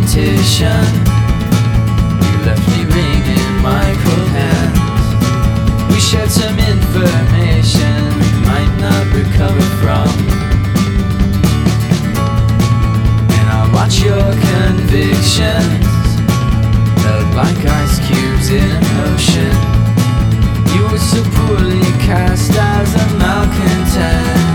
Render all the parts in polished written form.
competition. You left me wringing my cold hands. We shared some information you might not recover from, and I watch your convictions melt like ice cubes in an ocean. You were so poorly cast as a malcontent.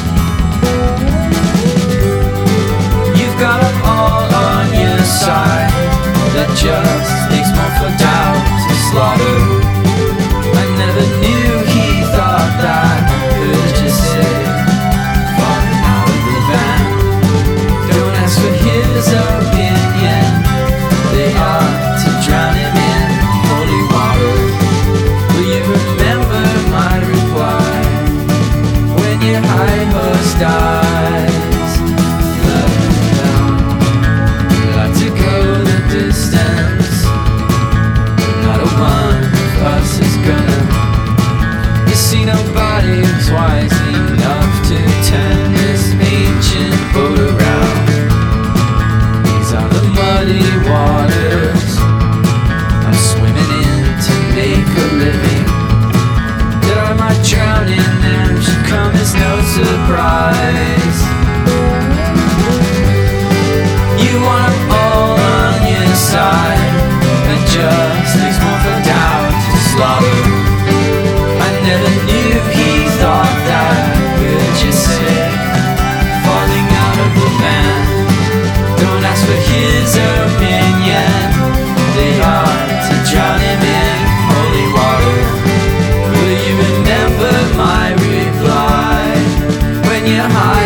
You've got them all on your side. That just makes more for doubt to slaughter. I never knew he thought that could just say, falling out of the van. Don't ask for his opinion. They ought to drown him in holy water. Will you remember my reply when your high horse dies? Love me down. You like to go the distance, but not a one of us is gonna. You see nobody who's wise enough to turn this ancient boat around. These are the muddy waters I'm swimming in to make a living. That I might drown in them should come as no surprise. You want them all on your side. That just makes more for doubt to slaughter. I never knew he thought that could just say, falling out of the van. Don't ask for his opinion. They ought to drown him in holy water. Will you remember my reply when your high